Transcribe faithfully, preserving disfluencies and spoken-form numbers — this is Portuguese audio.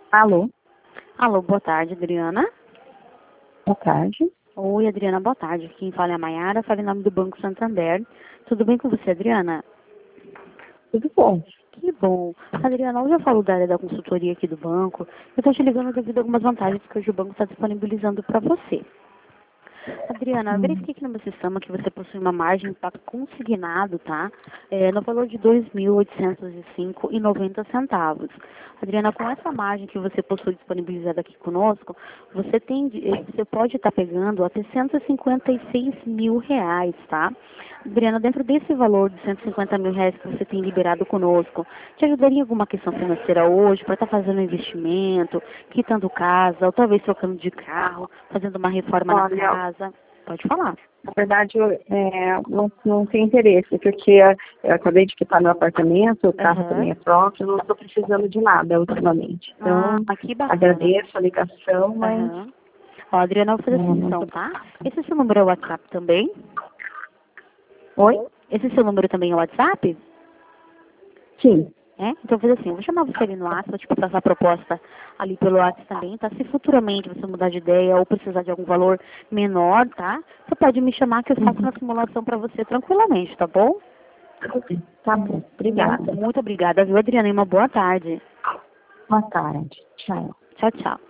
Alô? Alô, boa tarde, Adriana. Boa tarde. Oi, Adriana, boa tarde. Quem fala é a Mayara, fala em nome do Banco Santander. Tudo bem com você, Adriana? Tudo bom? Que bom. Adriana, hoje eu falo da área da consultoria aqui do banco. Eu estou te ligando devido a algumas vantagens que hoje o banco está disponibilizando para você. Adriana, eu Hum. verifiquei aqui no meu sistema que você possui uma margem para consignado, tá? É, no valor de dois mil oitocentos e cinco reais e noventa centavos. Adriana, com essa margem que você possui disponibilizada aqui conosco, você tem, de- eh, você pode estar pegando até cento e cinquenta e seis mil reais, tá? Adriana, dentro desse valor de cento e cinquenta mil reais que você tem liberado conosco, te ajudaria em alguma questão financeira hoje para estar fazendo um investimento, quitando casa, ou talvez trocando de carro, fazendo uma reforma na Olha, casa? Pode falar. na verdade, eu é, não, não tenho interesse, porque eu, eu acabei de quitar meu apartamento, o carro Aham. também é próprio, não estou precisando de nada ultimamente. Então, Ah, que bacana. agradeço a ligação, mas Aham. Ó, Adriana, eu vou fazer é, a não sessão, tô... tá? Esse seu número é o WhatsApp também? Oi? Esse seu número também é o WhatsApp? Sim. É? Então eu vou fazer assim, eu vou chamar você ali no WhatsApp, vou te passar essa proposta ali pelo WhatsApp também, tá? Se futuramente você mudar de ideia ou precisar de algum valor menor, tá? Você pode me chamar que eu faço Uhum. uma simulação para você tranquilamente, tá bom? Tá bom, obrigada. Muito, muito obrigada, viu, Adriana? E uma boa tarde. Boa tarde. Tchau. Tchau, tchau.